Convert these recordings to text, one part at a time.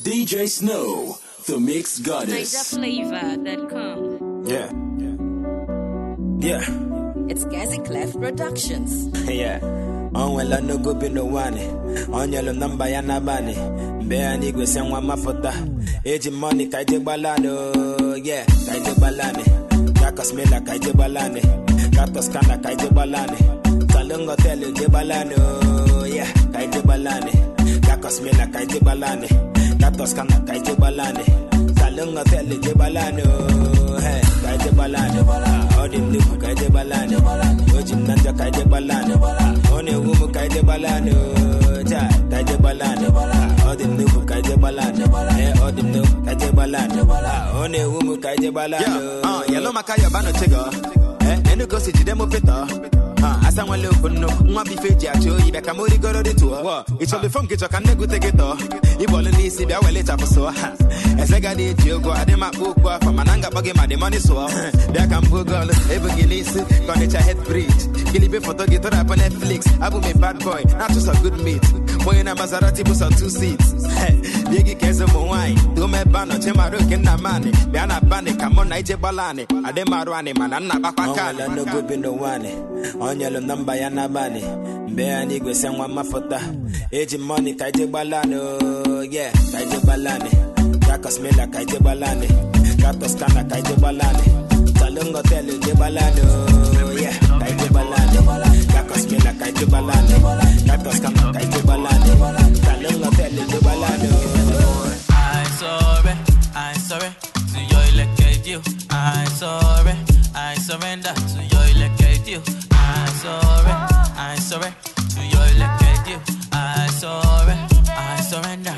DJ Snow, the Mix Goddess. NigerFlavor.com. Yeah. Yeah. It's Gazi Clef Productions. Yeah. On well no go be no one. On yellow number yana bani. Bear nigga send one mafota. Age money kaije balano. Yeah, kaije balane. Kakos mela kaije balane. Katos kana kaije balane. Talungo tele je balano. Yeah, kaije balane. Kakos mela kaije balane. Katos kana kaije balane. Talungo tele je balano. Hey, kaije balane. Odi mniku kaije balane. Oji mnanja kaije balane. One wumu kaije balane. Ja, kaije balane. Odi mniku kaije balane. Hey, odi mniku kaije balane. One wumu kaije balane. Yeah, yellow makaya bano chego. Enu go si jide mo peta. Asa one look no, mwa bi feji acho ibe kamori goro de tour. It's only from get your can go take it off. Ibole ni si be wele cha so. Ezega de jogo ade ma ukwa for mananga bagi ma de money so. There can go girl ever gilis connect your head bridge. Gilibe photo get up on Netflix. Abu me bad boy, not just a good meat. Boy na Maserati bus on 2 seats. Bigi kezo mo wine. Do me bano chema roke na mane. Be ana bane come on naije balane. Ade marwane manana bakaka. No go be no one. On yellow number yana bani. Bear nigga send one mafota. Age money kaije balano. Yeah, kaije balane. Kakos mela kaije balane. Katos kana kaije balane. Talungo tele je balano. Yeah, kaije balane. Kakos mela kaije balane. Katos kana kaije balane. Talungo tele je balano. I'm sorry to your elected you. I'm sorry, I surrender to your elected you. I'm sorry to your elected you. I'm sorry, I surrender.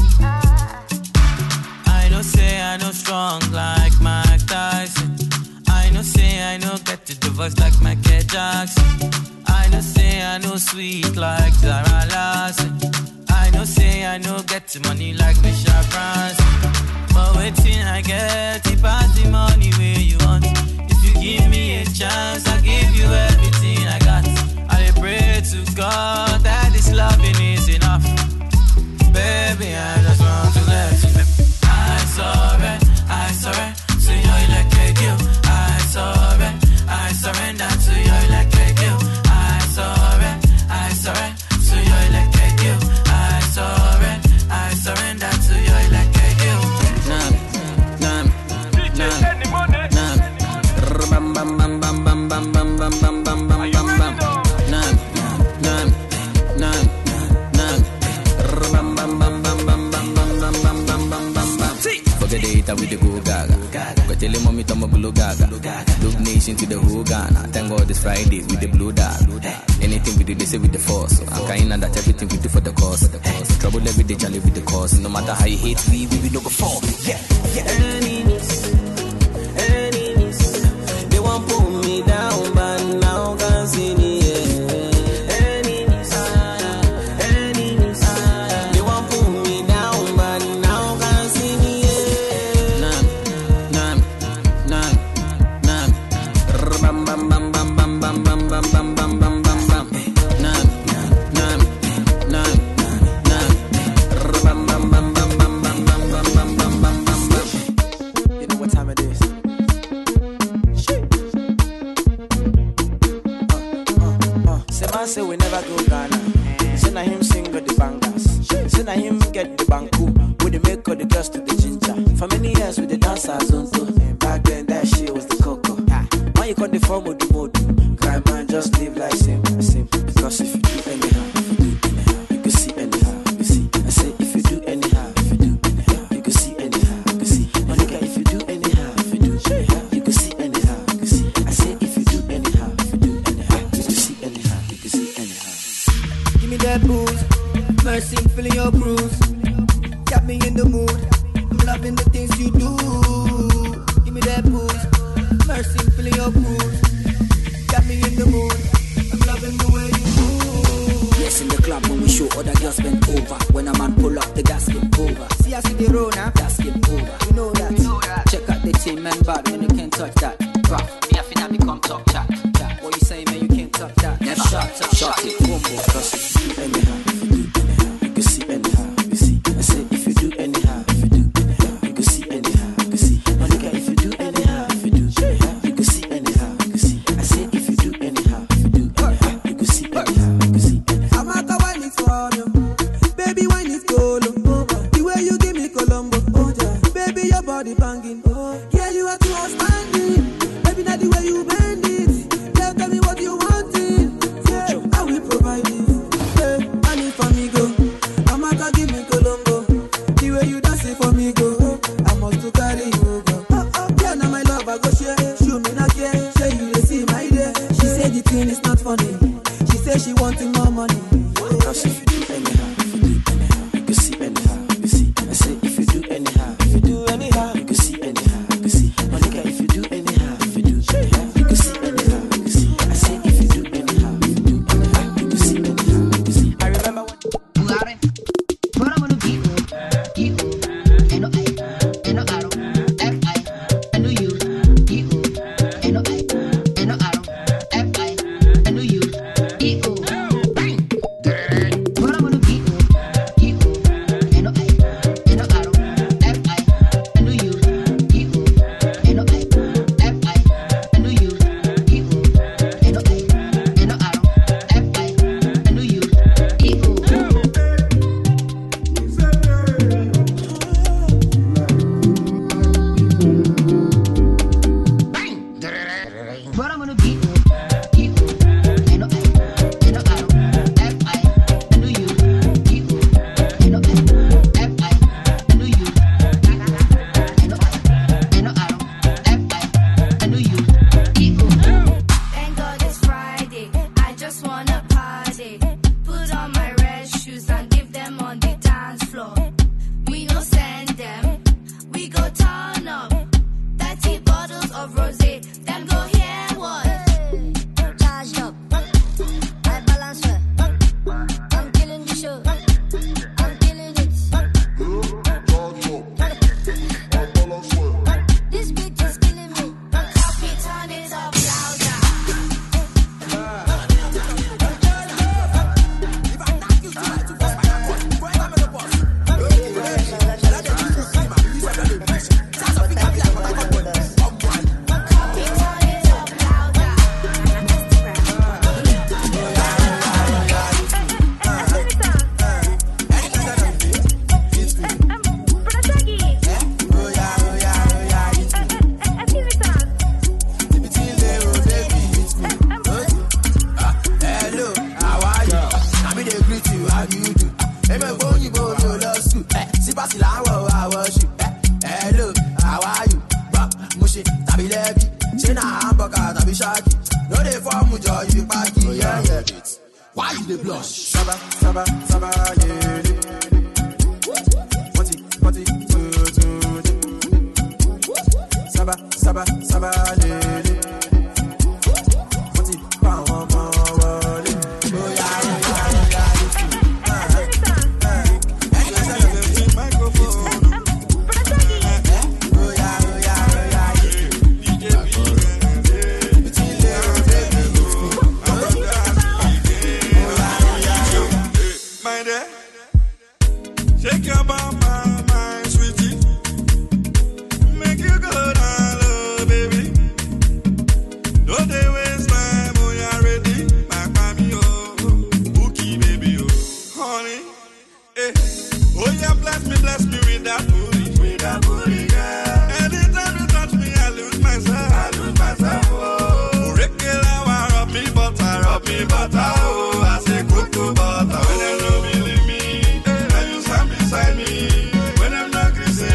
I know say I know strong like Mike Tyson. I know say I know get to the voice like Michael Jackson. I know say I know sweet like Zara Larson. I know say I know get the money like Michelle Branson. But waiting I get it past the money where you want. If you give me a chance, I'll give you everything I got. I pray to God that this loving is enough. Baby, I just want to let you know. I'm sorry to your elected you. I'm sorry, I surrender to your elected you. I'm sorry to your elected you. I'm sorry, I surrender to your elected you. Nam. Bam bam bam bam bam bam bam bam bam bam bam bam bam. Nam. Bam bam bam bam bam bam bam bam bam bam bam bam bam. Forget the hater with the go gaga. Go tell him mommy to my blue gaga. Look nation to the whole Ghana. Thank God it's Friday with the blue dot. Anything we do they say with the force. I'm kind of that everything we do for the cause. Trouble every day, jolly with the cause. No matter how you hate we no go fall. Yeah. Enemies, they won't pull me down, but now can see me. Enemies, they won't pull me down, but now can see me. Nam. Bam bam bam bam bam bam bam bam bam bam bam bam bam. Nam. Bam bam bam bam bam bam bam bam bam bam bam bam. You know what time it is? Say man say we never go Ghana. Say na him sing the bangers. Say na him get the banku. We the make all the girls to the ginger. For many years we the dancers zonto. Back then that shit was the cocoa. Why you call the form of the mode? Cry man just live like same. Because if you do anyhow, you can see anyhow. You see. I say if you do anyhow, you can see anyhow. You can see. My nigga, if you do anyhow, you can see anyhow. You can see. I say if you do anyhow, you can see anyhow. You can see anyhow. Give me that booze, mercy, feeling your bruise. Got me in the mood. I'm loving the things you do. Give me that booze, mercy, feeling your bruise. Got me in the mood. I'm loving the way you move. Yes, in the club when we show other girls bend over. When a man pull up, the gas get over. See, I see the road now. Gas get over. You know that. Check out the team, man, bad when you can't touch that. Bruh, me a finna become talk chat. What you say, man, you can't touch that. Never shot it. One more. Cause if you do anyhow, you can see anyhow. You see. I say if you do anyhow, how do you do? Hey, my phone, you go to love school. See, pass it out, I worship. Hello, how are you? Mushy, tabi lebi. Say na hamburger, tabi shaki. No dey for mujo, you be party. Yeah, yeah. Why you dey blush? Saba, saba, saba, yeah. Party, Saba, saba, saba, yeah. Party, power, power, shake your bum, my sweetie. Make you go down low, baby. Don't they waste time when you're ready. My mommy, oh, bookie, baby, oh, honey. Eh. Oh, yeah, bless me with that booty, girl. Anytime you touch me, I lose myself, oh. Regular, rub me butter, oh. I say cocoa butter, when you know me. Beside me, when I'm not crazy.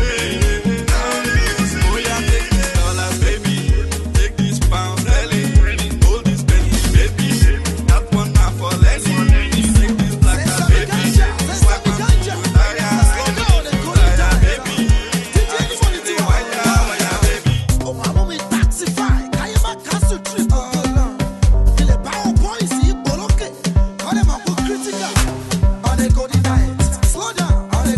Oh yeah, take these dollars, baby. Take these pounds, Ellie. Hold this Bentley, baby. That one now for less. Take this black card, baby. Slap on you, baby. Baby. Oh, I'm with Taxify. I am a castle trip. Il est pas au point ici, bloqué. On est ma peau critical. On est codé diet. Slow down.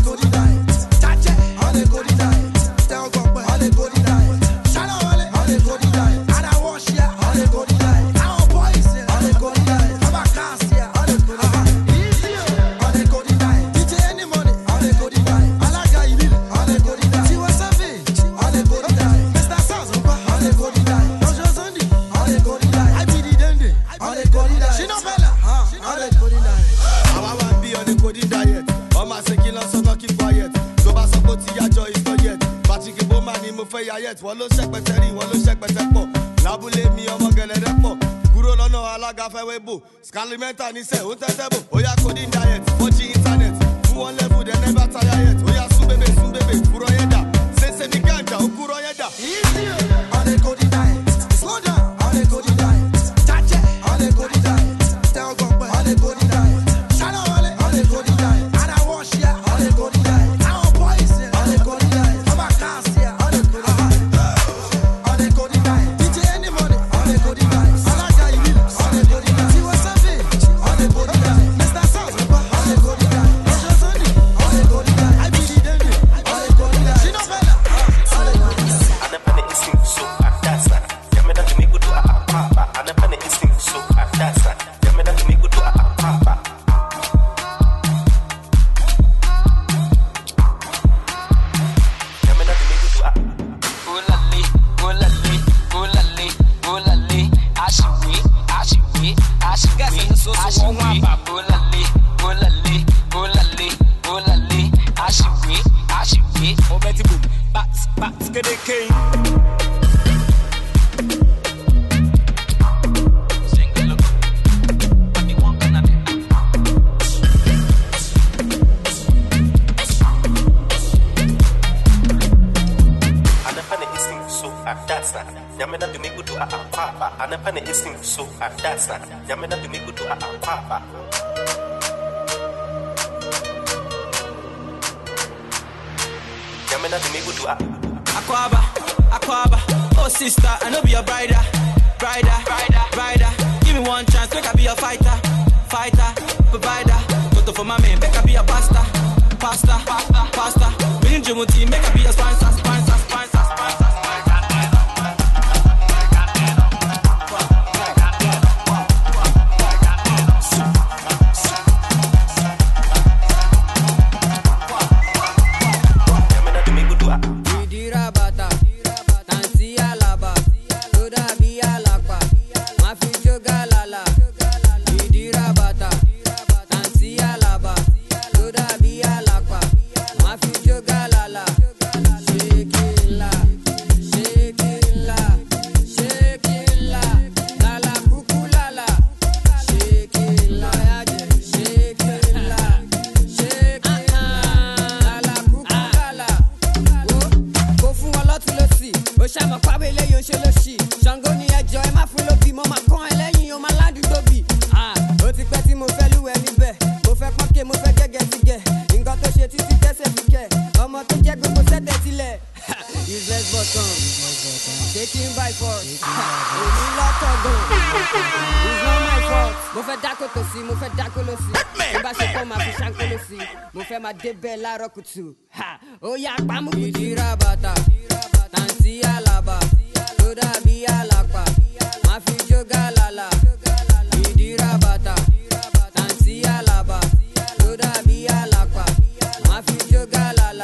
Wọ́n ló ṣẹ̀pẹ̀tẹ̀ rí, wọ́n ló ṣẹ̀pẹ̀tẹ̀ pọ̀. Lábúlé mi ọmọ gẹ̀lẹ́dẹ́ pọ̀. Kúrò lọ́nà alága fẹ́wé bò. Scalimenta níṣẹ́ ó tẹ́tẹ́ bò. Ó yá coding diet, fọ́jì internet. Fún wọn level dem never tire yet. Ó yá sún bébè, kúrò yẹn dà. Ṣèṣe ní gàǹjà, ó kúrò yẹn dà. On the coding diet, slow down. On the coding diet, chache. On the coding diet, tell God on the coding diet. Shadow on the coding diet. And I wash ya on the coding diet. Our boys on the coding diet. I'm a cast here on the coding diet. On the coding diet, DJ any money on the coding diet. Alaga you on the coding diet. See what's up on the coding diet. Mr. South on the coding diet. Mr. Sunday on the coding diet. I be the dandy on the coding diet. She no better on the coding diet. And I'm gonna instinct so that's that. Yeah, me that to me go do a papa. And I'm gonna instinct so that's that. Yeah, me that to me go do a papa. Yeah, me that to me go do a. Ulali, ulali, ulali, ulali. Ashiwi, ashiwi, ashiwi, ashiwi. Ulali, ulali, ulali, ulali. Ashiwi, ashiwi. Oh, Betty boom, bats, get it king. That's that. Yamena to me go to a papa. And a penny is so that's that. Yamena to me go to a papa. Yamena to me go to a Aquaba. Oh sister, I know be a brider. Give me one chance, make I be a fighter, provider. Toto for my man, make I be a pasta. Me and Jumuti, make I be a sponsor. Shake gé mo fẹ́ gẹ́gẹ́ sí gẹ̀. Nǹkan tó ṣe títí tẹ́sẹ̀ fi kẹ̀. Ọmọ tó jẹ́ gbogbo sẹ́tẹ̀ sílẹ̀. Useless button. Taking by force. Èmi lọ́tọ̀ gan. It's not my fault. Mo fẹ́ dákó tó sí, mo fẹ́ dákó ló sí. Mo bá ṣe kọ́ máa fi ṣáńkó ló sí. Mo fẹ́ máa débẹ̀ láàárọ̀ kùtù. Ó yá pamọ́ kùtù. Ìdíra bàtà, tàǹtí àlàbà, tó dàbí àlàpà. Má fi jógà lálà. Ìdíra bàtà, tàǹtí àlàbà, tó dàbí àlàpà. Má fi jógà lálà.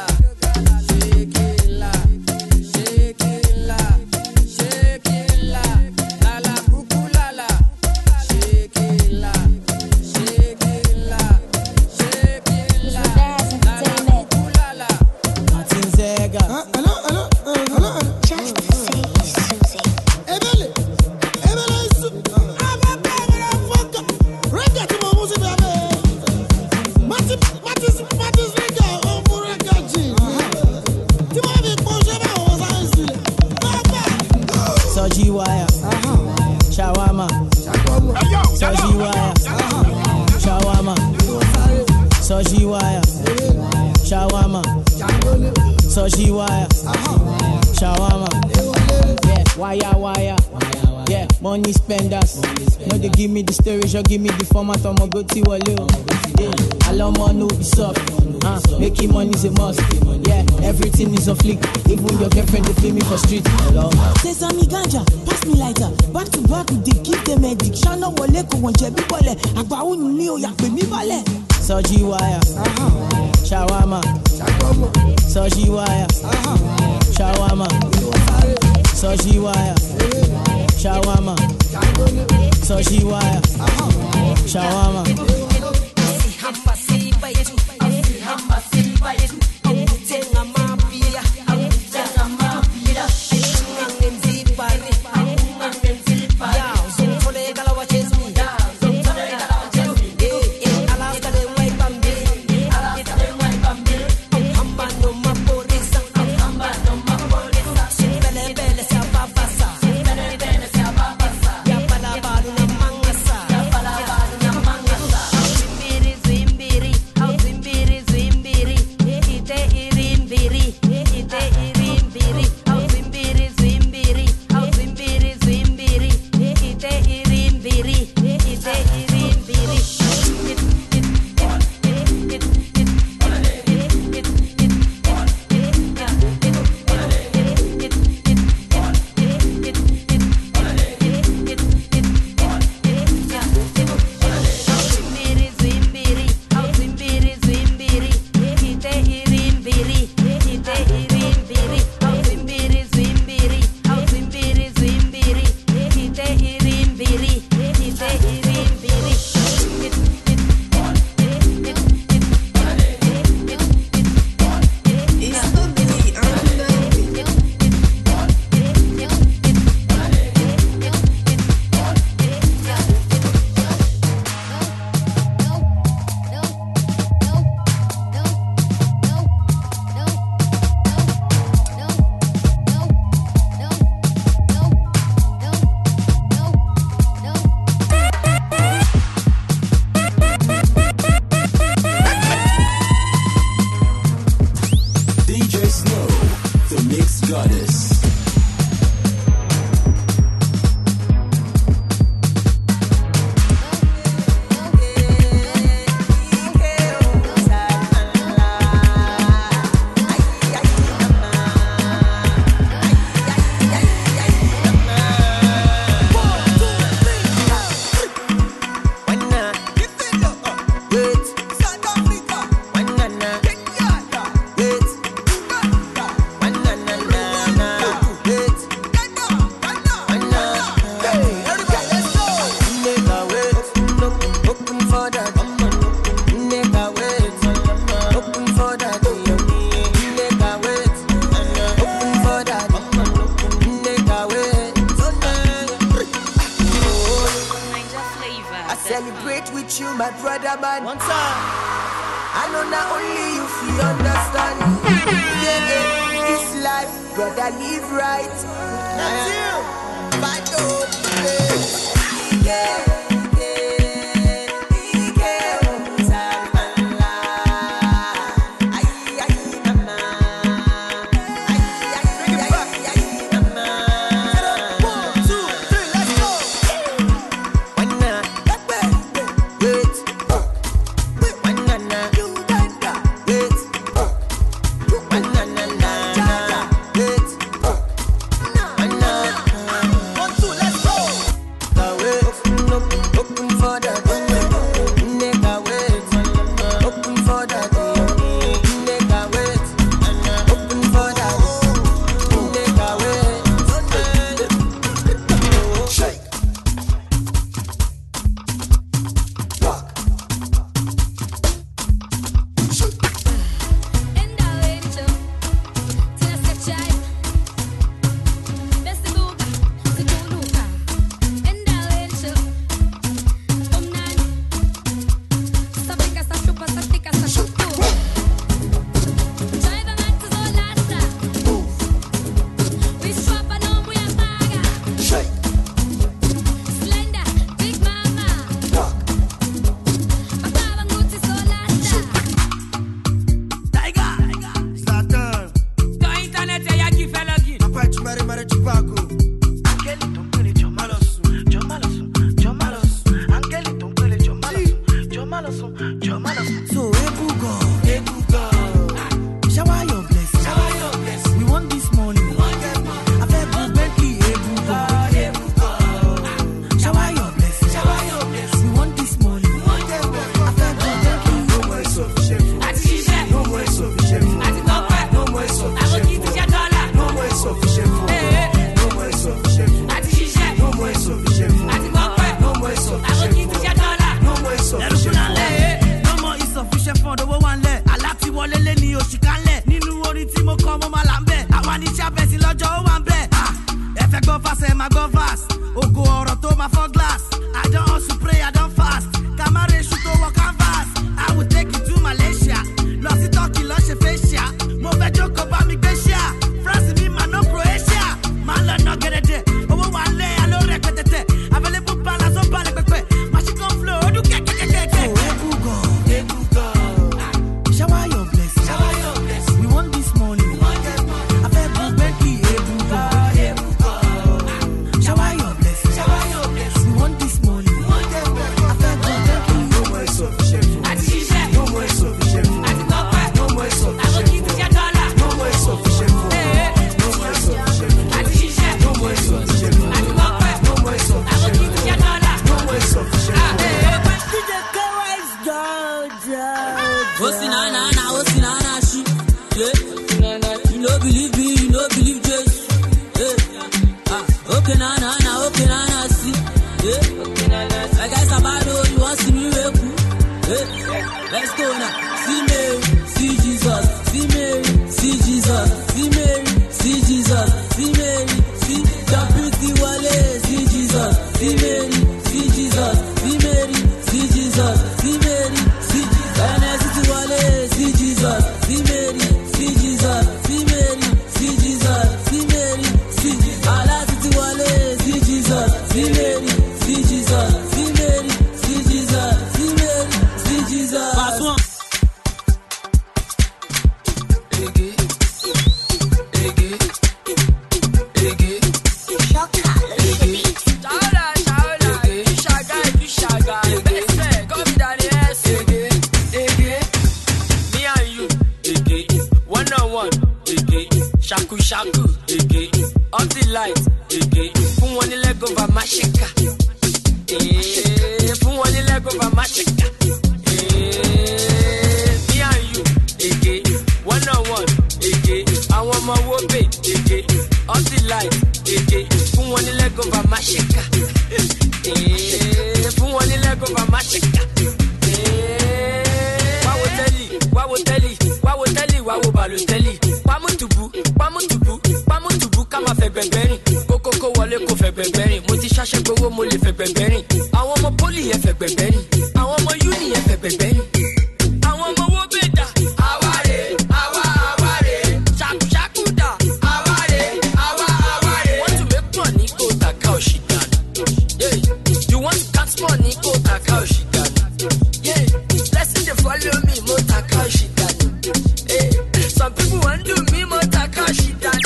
Soji wire, shawarma, yeah, wire, yeah, money spenders. No, they give me the storage, or give me the format of my go-to wallet. Yeah, I love money, no be soft. Making money is a must. Yeah, everything is a flick. Even your girlfriend, they feel me for street. Hello. Say some ganja, pass me lighter. Back to back, they give them medic. Shana wale ko wonje bi bole. Agba unu ni o ya pe mi bale. Soji wire, shawarma, Soji wire, shawarma, Soji wire, shawarma, Soji wire, shawarma. celebrate with you, my brother, man. One time. I know not only you feel understand. Yeah, yeah, this life, brother, live right. That's you. Fight over. Yeah. lọ́jọ́ ó wà ń bẹ̀. Ẹ fẹ́ gbọ́ fast ẹ máa gbọ́ fast. Oko ọ̀rọ̀ tó máa fọ́ glass. I don hustle pray I don fast. Kamare ṣu tó wọ canvas. I will take you to Malaysia. Lọ sí Turkey lọ ṣe facial. Mo fẹ́ jókòó bá mi gbé ṣíà. France mi máa ná Croatia. Máa lọ ná gẹ́dẹ́dẹ́. Owó wà lé aló rẹpẹtẹtẹ. Available balance ó balẹ̀ pẹpẹ. Machine gun flow ó dún kẹ́kẹ́kẹ́kẹ́. Shower your blessing. We want this money. I fẹ́ bu Becky Ebuka. Shower your blessing. We want this money. I fẹ́ bu Becky. No more insufficient. No more insufficient. No more insufficient. No more insufficient. No more insufficient. No more insufficient. No more insufficient. No more insufficient. DJ Kawa is Georgia. She, yeah. You no believe me, you no believe Jesus. Yeah. Okay, na, see. Yeah. I guess I'm out, you want to see me wake. Yeah. Let's go now. See Mary, see Jesus. See Mary, see Jesus. See Mary, see Jesus. See Mary, see the pretty wale. See Jesus. See Mary, see Jesus. See Mary, see Jesus. See Mary, see Jesus. Wale. See Jesus. See Mary, see Jesus. See Mary, see Jesus. See Mary, see Allah. See Wale. See Jesus. See Mary, see Jesus. See Mary, see Jesus. See Mary, see Jesus. Pass one. Shaku shaku, off the light, fún wọn ní leg over mashika, fún wọn ní leg over mashika, me and you, one on one, àwọn ọmọ wo pè, off the light, fún wọn ní leg over mashika, fún wọn ní leg over mashika. Wáwo Balotelli, Pamutubu, ká máa fẹ́ gbẹ̀ngbẹ̀rìn. Kókókó wọlé kò fẹ́ gbẹ̀ngbẹ̀rìn. Mo ti ṣáṣẹ́ gbowó mo lè fẹ́ gbẹ̀ngbẹ̀rìn. Àwọn ọmọ pólì yẹn fẹ́ gbẹ̀ngbẹ̀rìn. Àwọn ọmọ yúnì yẹn fẹ́ gbẹ̀ngbẹ̀rìn. Àwọn ọmọ owó bèdà. Àwárè, ṣàkúṣàkú dà. Àwárè. Want to make money kó tàkà òṣì dànù. You want to count money kó tàkà òṣì dànù. Blessing dey follow me mo tàkà òṣì dànù. Some people want to do me more Takashi than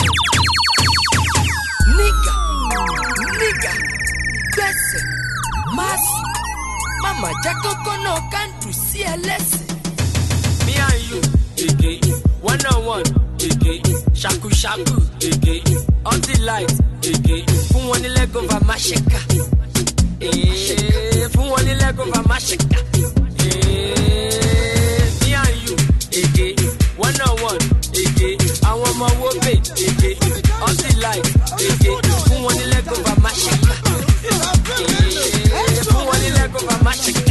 nigga, blessing, mercy. Mama Jakoko no can to see a lesson. Me and you, one on one, shaku, on the light, fún wọn ní leg over mashika, fún wọn ní leg over mashika. Me and you, one on one, àwọn ọmọ wo pè, on the light, fún wọn ní leg over mashika, fún wọn ní leg over mashika.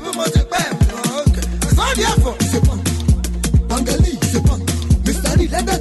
Bangali, c'est pas. Mr. Lee, let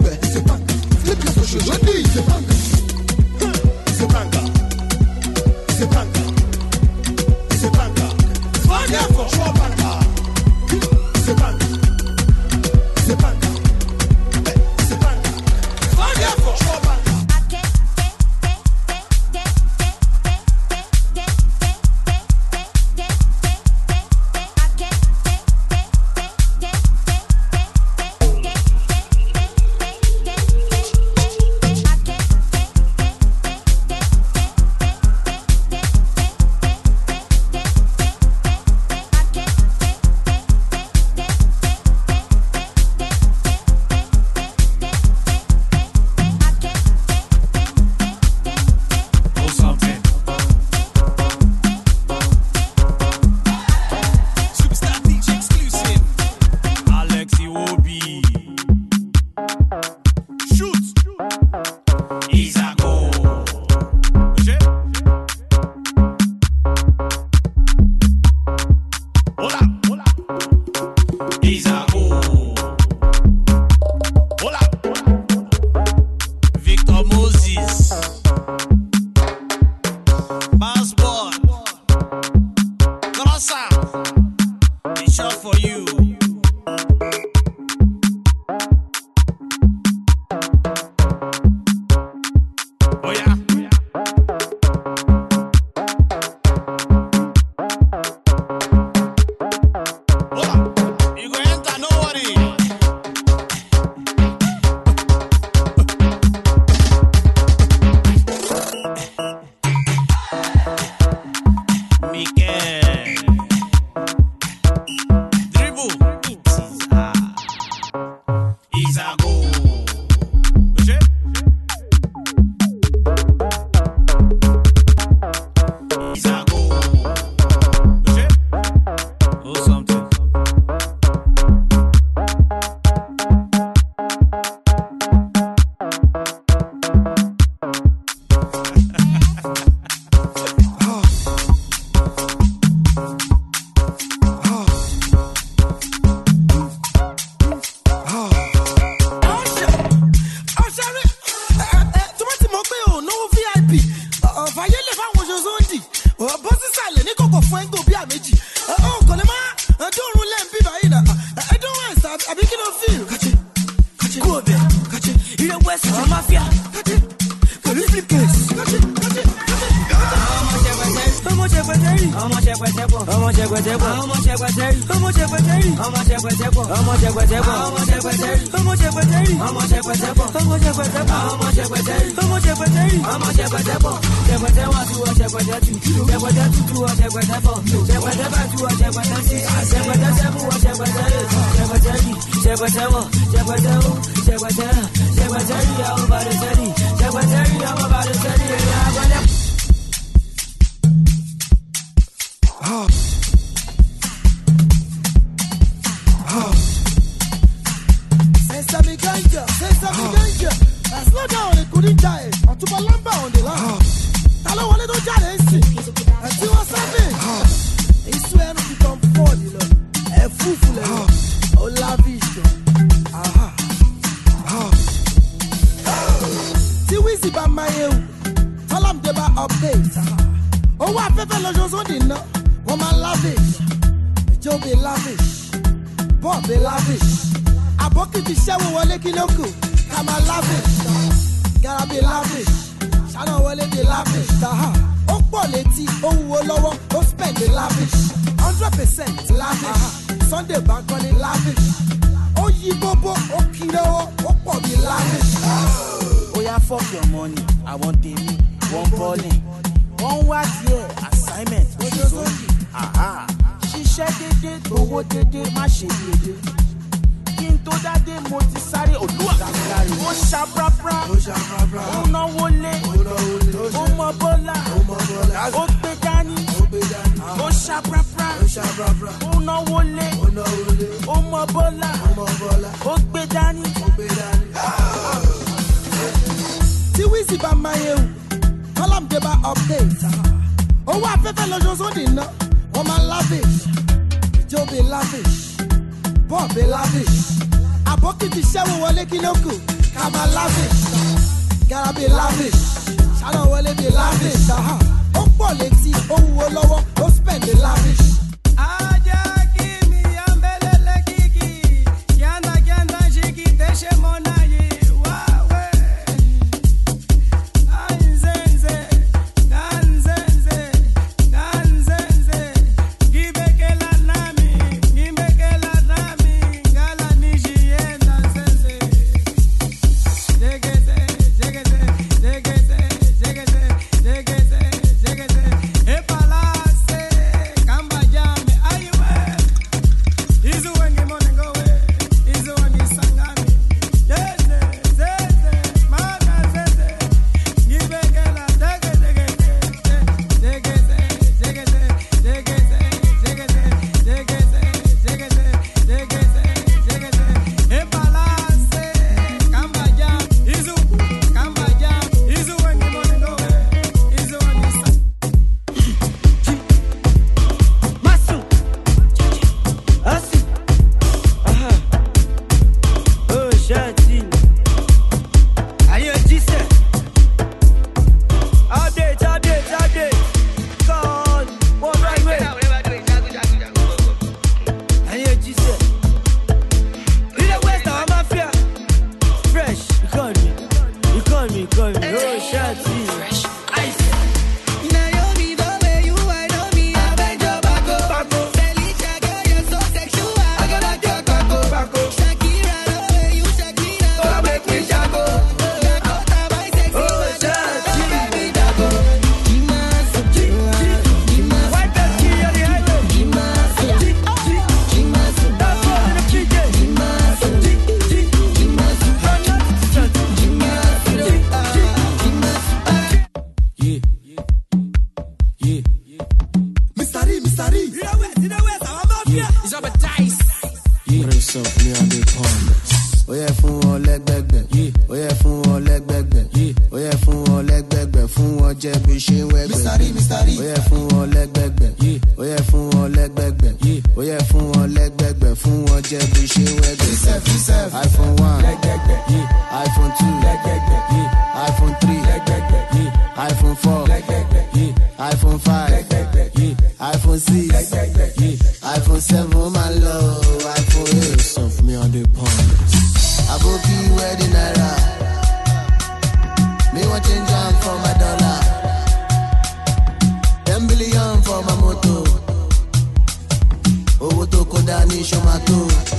West, I'm mafia. Can you flip case? Slow down, they couldn't die. On to Balamba on the line. Hello, one little Jade. I see what's happening. They swear not to come forward, you know. A fool, oh, lavish. See, we see by my you. Tell them they about updates. Oh, what people are just on the no. Woman lavish. Joe be lavish. Bob be lavish. I bucket the shower while they kinoku. Come on, lavish. Gotta be lavish. Shadow will be lavish. Oh, quality. Oh, lower. Oh, spend the lavish. 100% lavish. Sunday back on it lavish. Oh, yibobo. Oh, kilo. Oh, probably lavish. Oh, yeah, fuck your money. I want the one balling. One what year assignment. Aha. She said they did. Oh, what they did. My shit did. Into that day, Motisari, Odua, O Shabrabra, O Nawole, O Mabola, O Bedani, O Shabrabra, O Nawole, O Mabola, O Bedani. See, we see by my you. Tell them they about updates. Oh, what people are just on the no. Woman lavish. Joe be lavish. Bob be lavish. I bucket the shower while they kinoku. Come on, lavish. Gotta be lavish. Shadow while they be lavish. Oh, quality. Oh, lower. Oh, spend the lavish. iPhone 1, iPhone 2, iPhone 3, iPhone 4, iPhone 5, iPhone 6, iPhone 7, my love, iPhone 8. Some for me on the pond. Aboki wedding naira. owó tó kó dání ṣọmátó.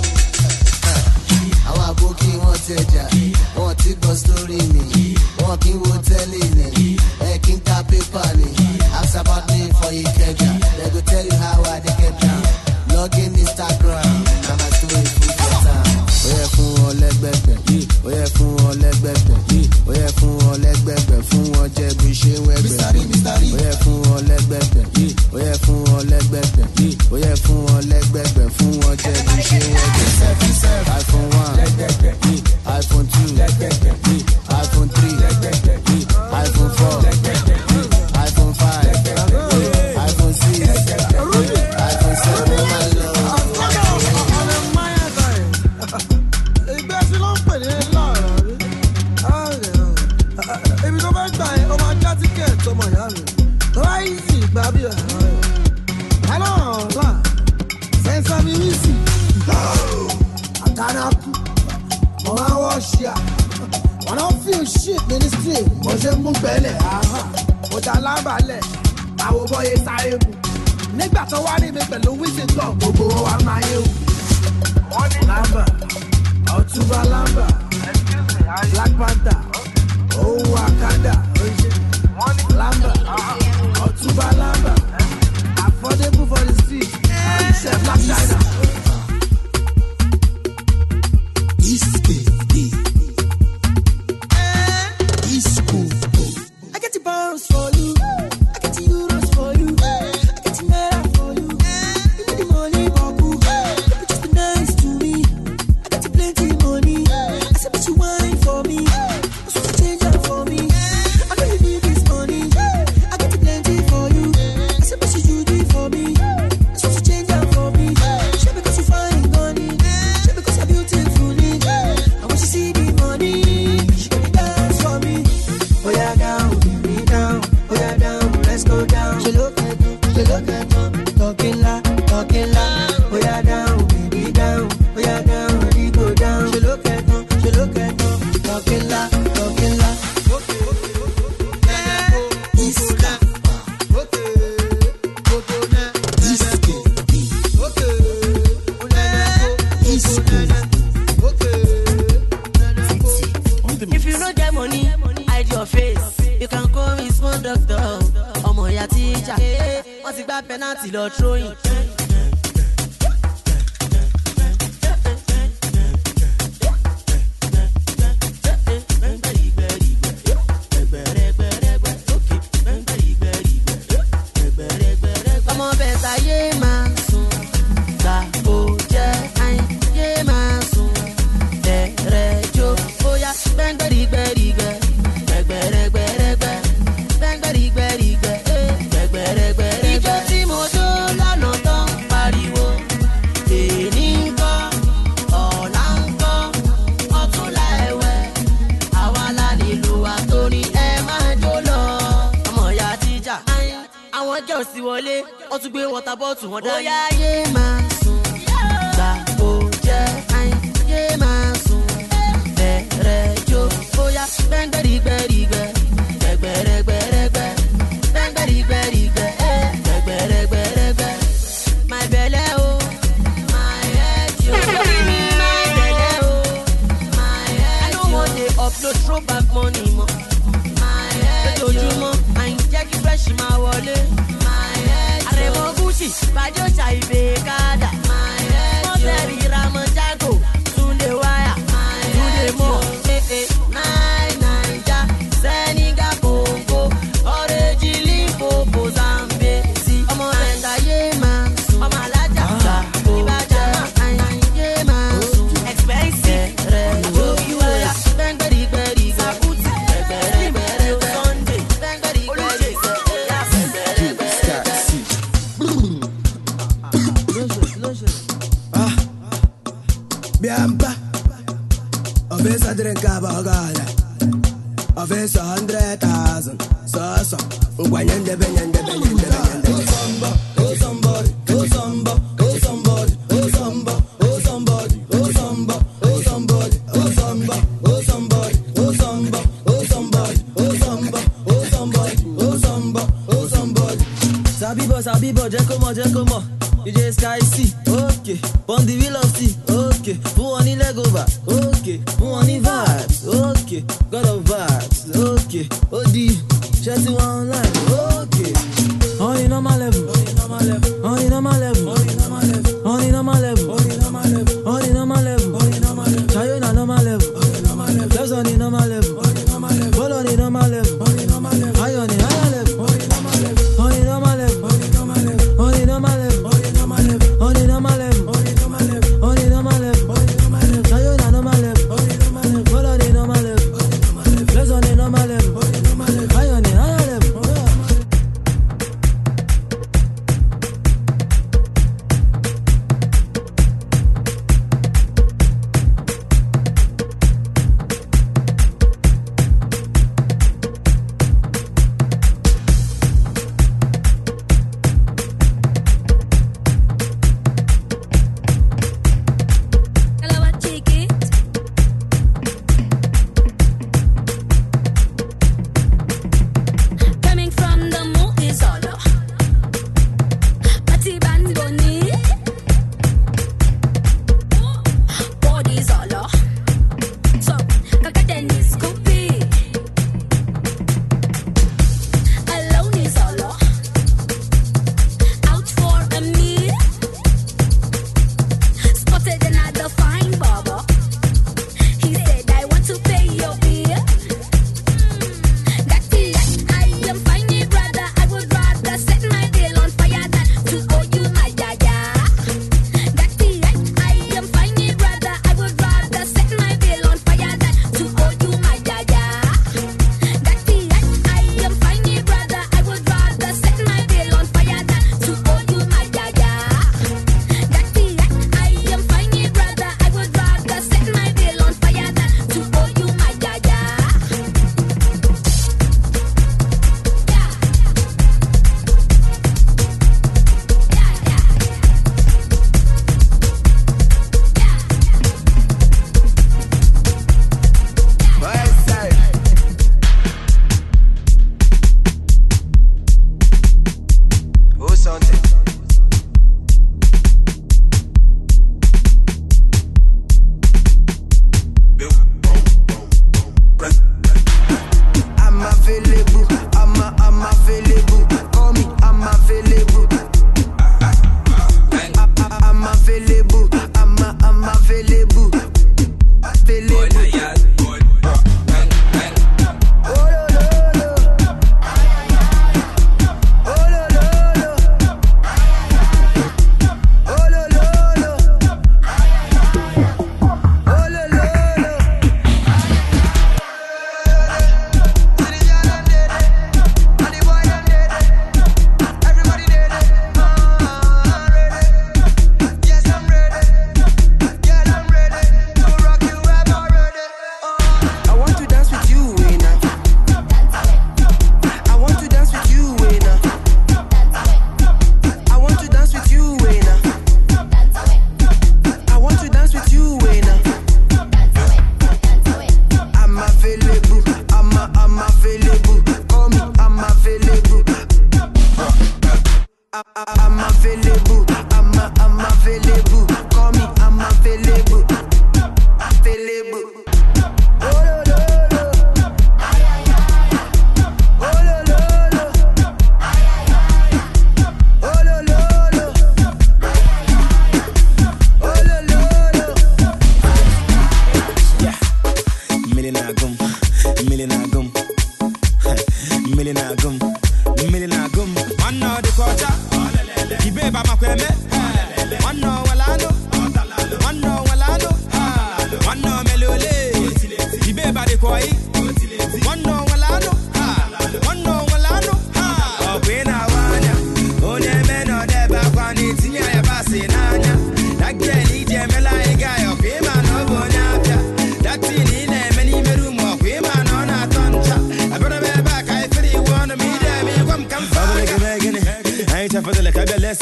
Àwọn àbókí wọn tẹjà, wọn ti gbọ́ sórí mi, wọn kì í wo tẹ́lẹ̀ ní, kí n ta pépà ni. Ask about me for Ikeja, they go tell you how I dey get down. Log in Instagram, na my story full for town. Ó yẹ fún wọn lẹ́gbẹ̀gbẹ̀, ó yẹ fún wọn lẹ́gbẹ̀gbẹ̀, ó yẹ fún wọn lẹ́gbẹ̀gbẹ̀, fún wọn jẹ́ bí ṣé wẹ́gbẹ̀. Ó yẹ fún wọn lẹ́gbẹ̀gbẹ̀, ó yẹ fún wọn lẹ́gbẹ̀gbẹ̀, ó yẹ fún wọn lẹ́gbẹ̀gbẹ̀, fún wọn jẹ́ bí ṣé wẹ́gbẹ̀. iPhone 1, iPhone 2, iPhone 3, iPhone 4, iPhone 5, iPhone 6, iPhone 7, my love. Èmi tó bá gbà ẹ́, ọmọ ajá tíkẹ̀tì ọmọ ìyá mi. Ráìsì gbà bí ẹ̀. Alọ́ọ̀lá, sẹ́ńsà mi wí sí. Àtàràkù, mo máa ń wọ́ ṣíà. Wọ́n náà feel shit ministry, mo ṣe mú gbẹ́lẹ̀. Mo ta lábàálẹ̀, àwo bọ́yé sáré mu. Nígbà tó wá rí mi pẹ̀lú wíṣí tán, gbogbo wa máa yé o. Lámbà, Ọ̀túnba Lámbà, Black Panther. Oh, Wakanda, Lamba, Ọ̀túnba Lamba, affordable for the street, Chef Black China. I get the pounds for you, I get the euros for you, I get the naira for you. Give me the money, Babu. You just be nice to me. I got plenty money. I said, but you wine for me. Penalty lọ throwing. Ọmọ bẹ̀ta yé máa sùn, gbà ó jẹ́ àyìn yé máa sùn, bẹ̀rẹ̀ jó bóyá gbẹ́ngbẹ́rìgbẹ́rìgbẹ́, gbẹ̀gbẹ̀rẹ̀gbẹ̀rẹ̀gbẹ́, gbẹ́ngbẹ́rìgbẹ́rìgbẹ́, gbẹ̀gbẹ̀rẹ̀gbẹ̀rẹ̀. Ìjọ tí mo jó lọ́nà tó ń pariwo, èní ń kọ́, ọ̀la ń kọ́, ọ̀túnla ẹ̀wẹ̀, àwa la nílùú wa torí ẹ máa jó lọ. Ọmọ ìyá tíjà, àwọn jẹ́ òsì wọlé, wọ́n tún gbé wọ́tà bọ́ọ̀tù wọn dání. Ó yá yé máa sùn, gbà ó jẹ́ àyìn yé máa sùn, bẹ̀rẹ̀ jó bóyá gbẹ́ngbẹ́rìgbẹ́rìgbẹ́, gbẹ̀gbẹ̀rẹ̀gbẹ̀rẹ̀gbẹ́, gbẹ́ngbẹ́rìgbẹ́rìgbẹ́, gbẹ̀gbẹ̀rẹ̀gbẹ̀rẹ̀gbẹ́. My belle oh, my head yo, my belle oh, my head yo. I don't want to upload throwback money mo. My head yo, lójoojúmọ́, àyìn jẹ́ kí fresh máa wọlé. My head yo, àrẹ̀mọ Gucci, Bàjọ́ Ṣàìbè Kádà. My head yo, Mọ́tẹ́rì Ramojago, Túndé Wáyà, Túndé Mọ́, Naija, Senegal, Congo, Orange, Limpopo, Zambezi. Ọmọ ẹ̀ta yé máa sùn, ọmọ alájà gbà Ìbàdàn àyìn yé máa sùn. Expensive rẹ̀ lójú ẹ̀yà, gbẹ́ngbẹ́rìgbẹ́rì Sàkútì, gbẹ̀gbẹ̀rẹ̀gbẹ̀rẹ̀ Sunday, gbẹ́ngbẹ́rìgbẹ́rì Biamba, offense a drink abogada, offense 100,000, so, uguanyende benyende benyende benyende. Oh somebody, oh somebody, oh somebody, oh somebody, oh somebody, oh somebody, oh somebody, oh somebody, oh somebody, oh somebody, oh somebody, oh somebody, oh somebody, oh somebody, oh somebody. Sabibo, jẹ́ kó mọ̀, DJ Sky C, okay. On the wheel of C, okay. Who on the leg over, okay. Who on the vibes, okay. God of vibes, okay. OD, chatting online, okay. On the normal level, on the normal level, on the normal level, on the normal level, on the normal level, on the normal level, on the normal level, on the normal level. Chayo na normal level, on the normal level. Let's on the normal level, on the normal level. Ball on the normal level, on the normal level. High on the higher level, on the normal level, on the normal level, on the normal level, on the normal level, on the normal level, on the normal level, on the normal level, on the normal level, on the normal level. Chayo na normal level, on the normal level. Ball on the normal level, on the normal level. Let's on the normal level, on the normal level. High on the higher level.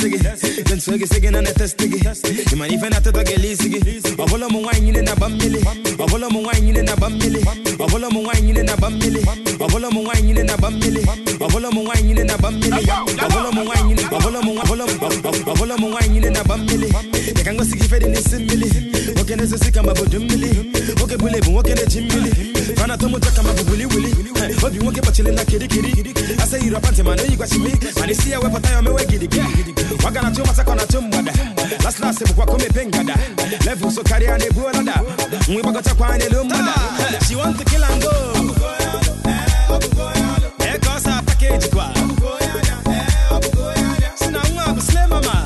again. Then swag is again and a test again. You might even have to get easy. A whole of wine in a bamili. A whole of wine in a bamili. A whole of wine in a bamili. A whole of wine in a bamili. A whole of wine in a bamili. A whole of wine in a wine in a bamili. You can go see if it in this simile. What can I say? Come up with Jimmy. Okay, believe what can I Jimmy? Rana Tomo Takama Willy Willy. Hope you won't get much in a kitty kitty. I say you're a panty man, you got to me. And you see a weapon time away giddy. What can I do? Masakona Tumba. Last Wakome Pengada. Level so carry on a buona. We got a quine lumada. She wants to kill and go. There goes our package. Sinanga, Slim Mama.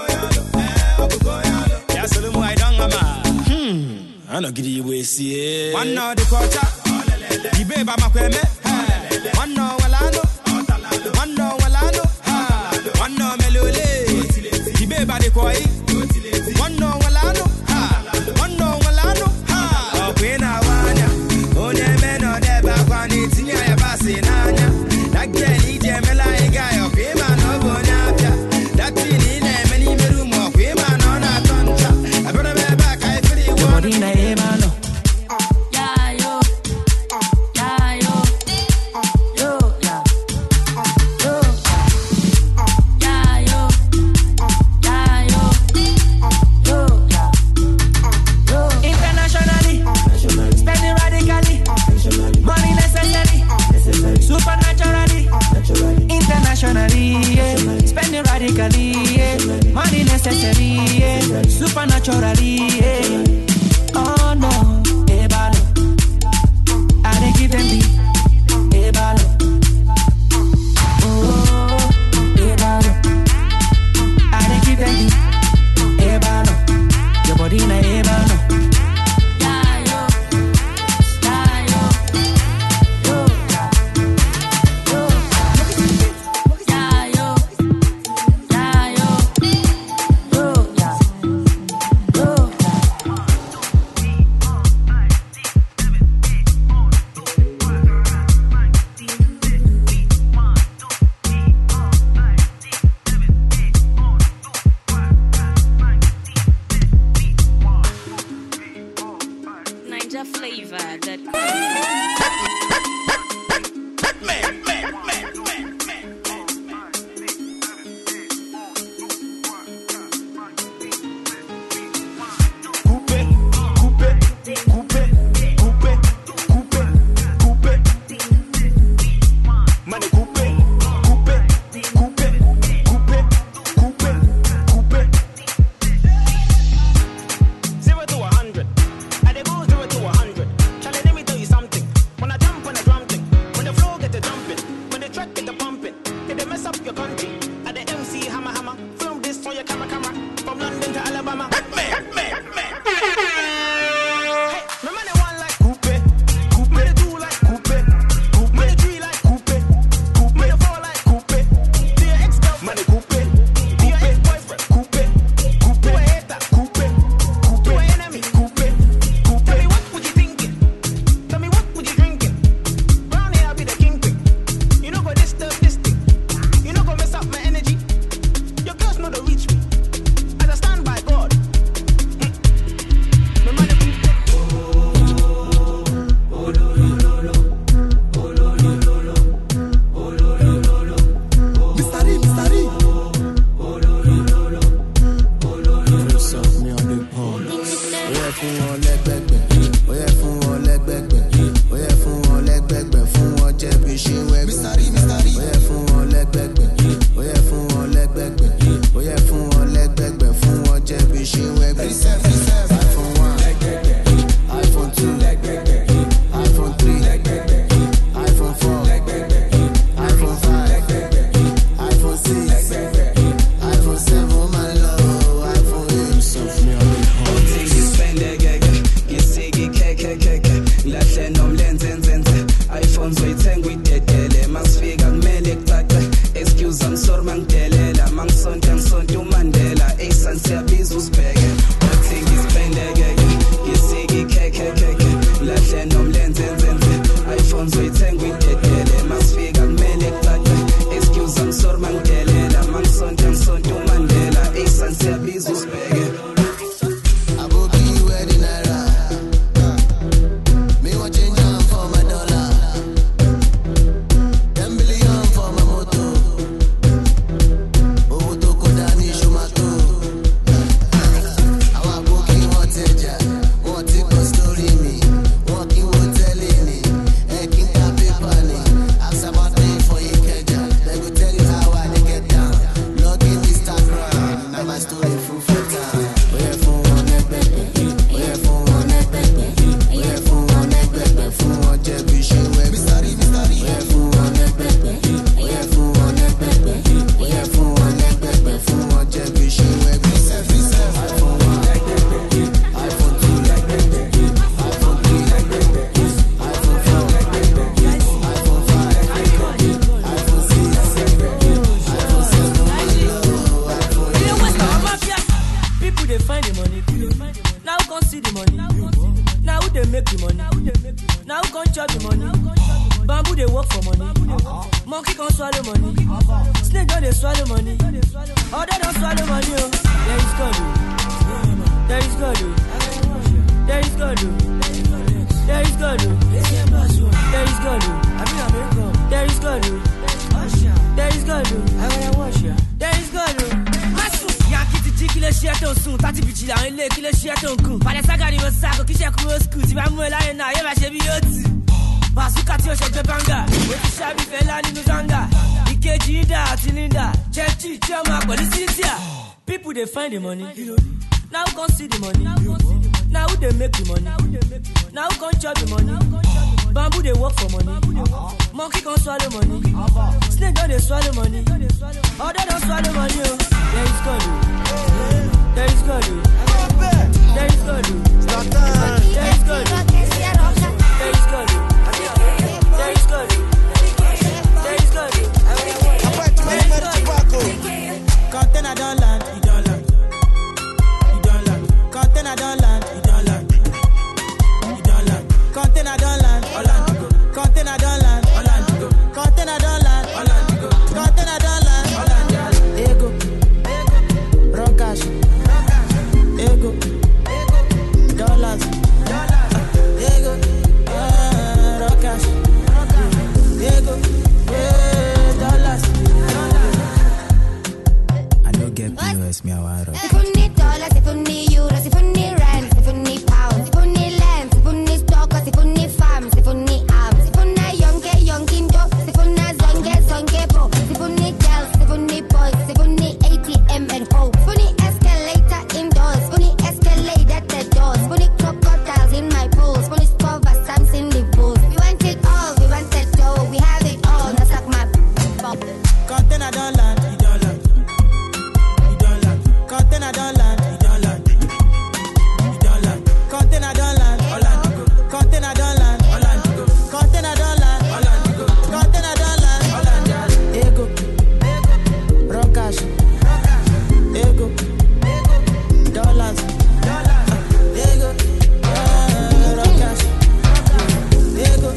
Yasulumu, I don't know. I don't get you away, see. One now the quarter. The baby, my queme. One no walano. One no walano. One no melole. The baby, the koi. One no walano. One no walano. Oh, queen, I want ya. Oh, ne meno de bakwani. Tinya ya basi nanya. That girl, he jamela, a guy. Oh, queen, man, no bonapia. That really, many merumo. Queen, man, on a toncha. I better be back. I feel it. Body na emano. Spending radically, yeah. Money necessary, yeah. Supernaturally, yeah. Oh no, ebalo. I dey give them the ebalo. Oh, ebalo. I dey give them the ebalo. Your body na ebalo. Excuse, I'm sorry, Mandela, Mandela, Ace and Service was begging. money? Now who can see the money? Now who they make the money? Now who can chop the money? Bamboo they work for money. Monkey can swallow money. Snake don't they swallow money. Oh, they don't swallow money. Oh. There is God. There is God. There is God. There is God. There is God. There is God. There is God. There is God. Qui le chien ton son, t'as dit bitch là, il est qui le chien ton coup. Pas les sagas de sac, qui cherche au scout, tu vas mourir là, il va chez Bioti. Parce que tu cherches de banga, et tu chabi fait là, ni nous anga. Ikeji da, Tilinda, Chechi, Chama, Policia. People they find the money. Now who can see the money? Now who they make the money? Now who can chop the money? Bamboo they work for money. Monkey can swallow money. Snake don't they swallow money. Oh, they don't swallow money. There is God. There is God. There is God. There is God. There is God. There is God. There is God. Container don't land, you don't land. You don't land. Container don't land, you don't land. You don't land. Container don't land, Orlando. Container don't land, Orlando. Container don't land, Orlando. Container don't land, Orlando. Ego, wrong cash. Ego, dollars. Ego, wrong cash. Ego, dollars. I don't get POS, me a wire. If you need dollars, if you need euros, if you need rent, if you need pounds, if you need lands, if you need stockers, if you need farms, if you need arms, if you need young, get young kindo, if you need zone, get bro, if you need girls, if you need boys, if you need ATM and hope, if you need escalator indoors, if you need escalator at the doors, if you need crocodiles in my pools, if you need spova stamps in the pools. We want it all, we want it all, we have it all, now suck my pop. Container don't land, you don't land. You don't land. Container don't land, you don't land. You don't land. Container don't land, Orlando. Container don't land, Orlando. Container don't land, Orlando. Container don't land, Orlando. Ego, wrong cash. Ego, dollars. Ego, wrong cash. Ego,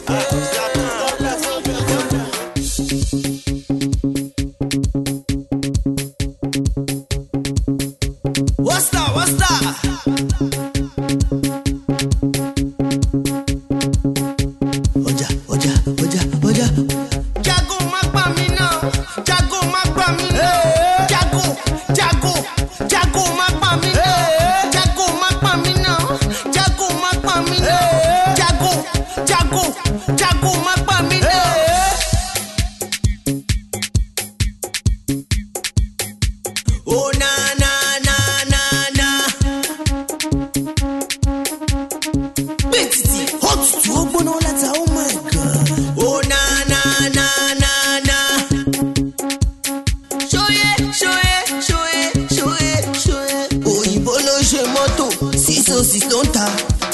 What's that? What's that? Oja. Jago má pa mí náà. Jago má pa mí náà. Jago má pa mí náà. Jago má pa mí náà. Jago má pa mí náà. Jago má pa mí náà. Oh na. Betty, hot to open all that, oh my god. Oh na. Show it. Òyìnbó ló ṣe mọ́tò, 606 ló ń ta.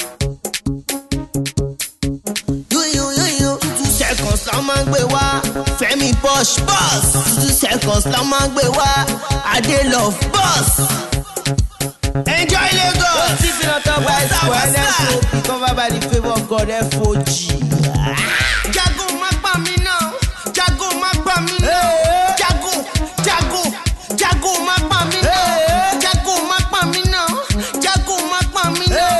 Yo. 2 seconds la máa ń gbé wá. Fẹ́mi Posh boss. 2 seconds la máa ń gbé wá. Adé love boss. Enjoy Lagos. Sleeping on top by square, FOP, covered by the favor of God, FOG. Jago má pa mí náà. Jago má pa mí náà. Jago má pa mí náà. Jago má pa mí náà. Jago má pa mí náà.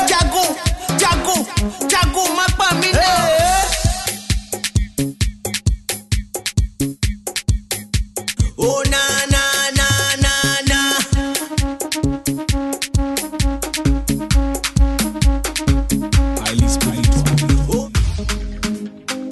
Jago má pa mí náà. Oh na. Highly spiritual.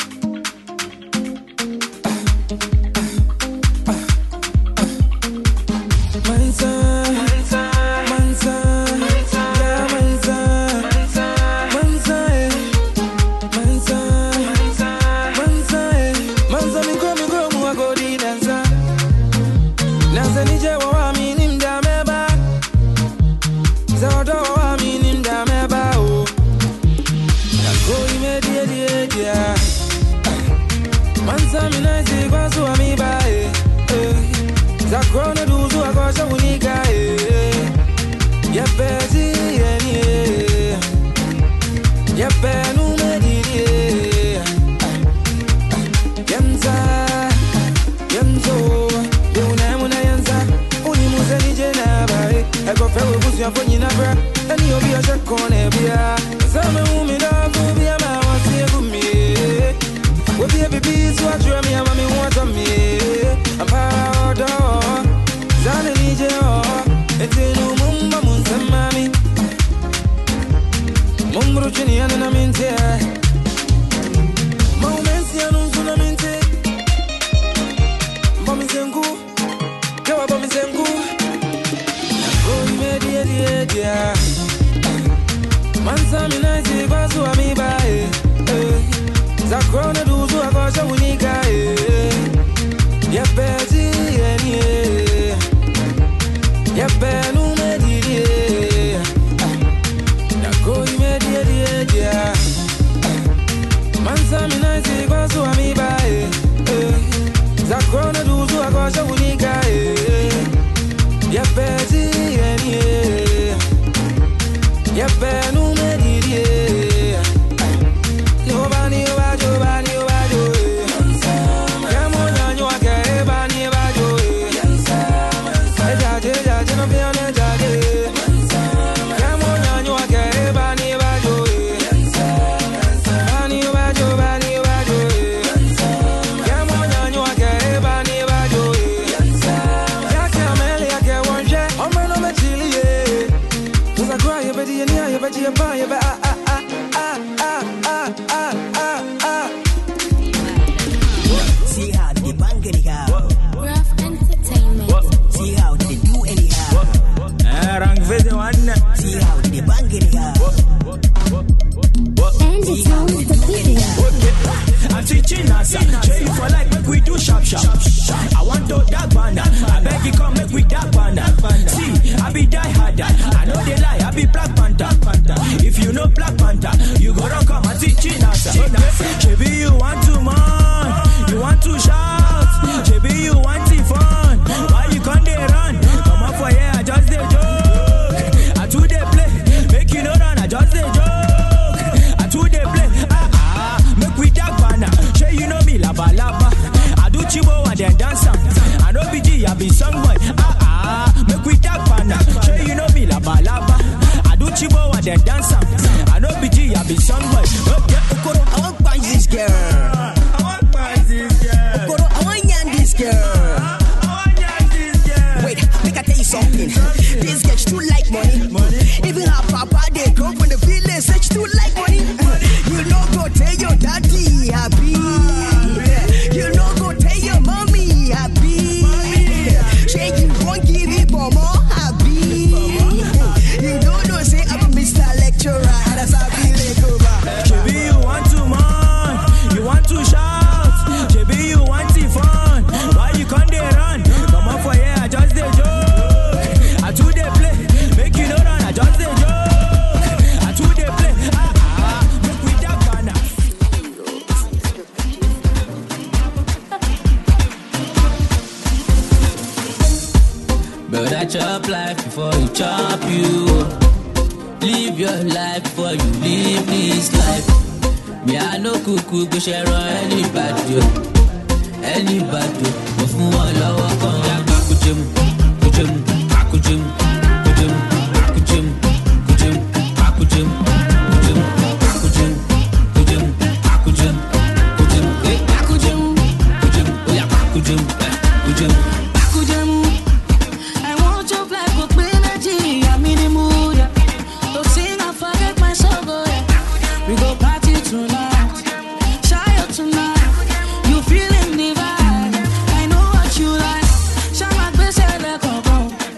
Yepezi enie Yepenu medidie Yemza Yemzo Deunamuna yenza Unimuze nije nabae Ego fewe busu ya fonyi nabra Eni obi ya shakone bia Zame umidafu bia mawasi egumie Wobi ya bibi suwa mi ya mami wata mi Ampara Zane nije o Etinu mumba munsamami Mumru chini ya nana minte Maumensi ya nunzuna minte Bomizengu Kewa bomizengu Nakoi medie die dia Mansami naisi basu wa mibae Zakrona duzu akosha unika Yepezi enie Yepenu medidie Nakoi medie die dia Mansami naisi basu wa mibae Zakrona duzu akosha unika Yepezi enie Yepenu medidie Yobani yobani See how they bang anyhow. Rough entertainment. See how they do anyhow. See how they bang anyhow. And it's always the video. I'm teaching us, show you for like make we do sharp. I want to dark banda. I beg you come make we dark banda. See, I be die harder. I know they lie, I be Black Panther. If you know Black Panther, you go down come and teaching us. Maybe you want to man, you want to shout. Maybe you want to fun. Why you can't they run? Come up for here, I just they joke. I do they play, make you know run. I just they joke. I do they play. Make we dark banda. Show you know me laba. I do chibo and then dance. I know BG, I be song boy. Make we dark banda. Show you know me laba. I do chibo and then dance. I know BG, I be song boy. Okoro, I want buy this girl. Okoro, I want yan this girl. Wait, make I tell you something. This girl, she too like money. Even her papa, they come from the village, say she too like money. You know, go tell your daddy happy. You know, go tell your mommy happy. Say you won't give it for more happy. You don't know, say I'm Mr. Lecturer. That's how I feel like over. JB, you want to man, you want to shout. JB, you want to fun. Why you can't they run? Come up for here, I just they joke. I do they play, make you know run. I just they joke. I do they play. Make we dark banner. Better chop life before you chop you. Live your life before you live this life. Me I no cuckoo go share on anybody. But from one lower con ya kujim. I want your black book energy. I'm in the mood. Don't sing, I forget my song. We go party tonight, shy out tonight. You feeling the vibe? I know what you like. Shama bese le kongon.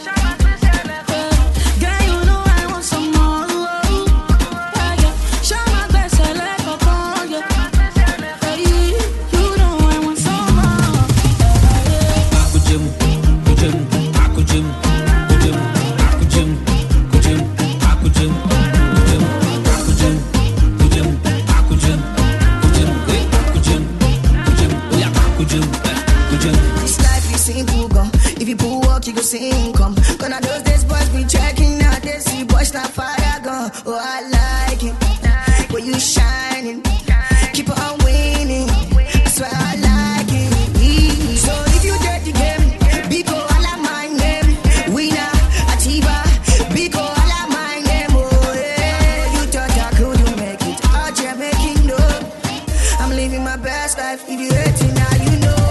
Watch that fire go. Oh, I like it. Where you shining. Keep on winning. I swear I like it. So if you get the game, Biko, I like my name. Winner, Atiba, Biko, I like my name. Oh, yeah. You thought I couldn't make it. Out here making no. I'm living my best life. If you hate it, now you know.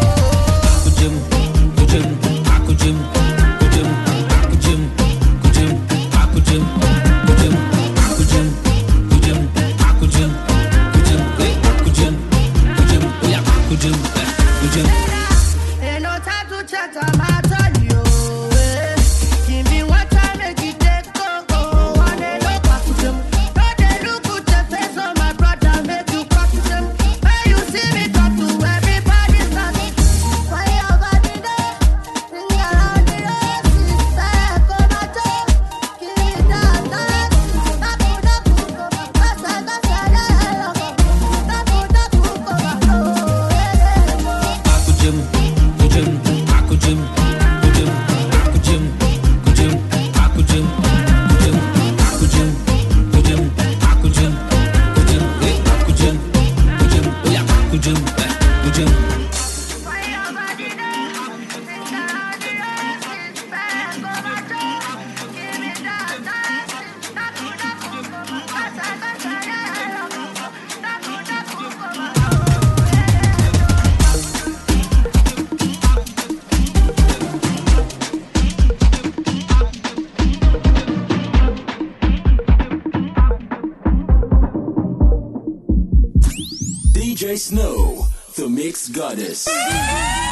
Ain't no time to chat, I'm out on you. Give me one time, make it take go. One day, look back to them. No, they look at the face of my brother, make you crack to them. When you see me talk to everybody, start. Why you got me there? Sing around the road, sister, come on, give me that. DJ Snow, the Mix Goddess.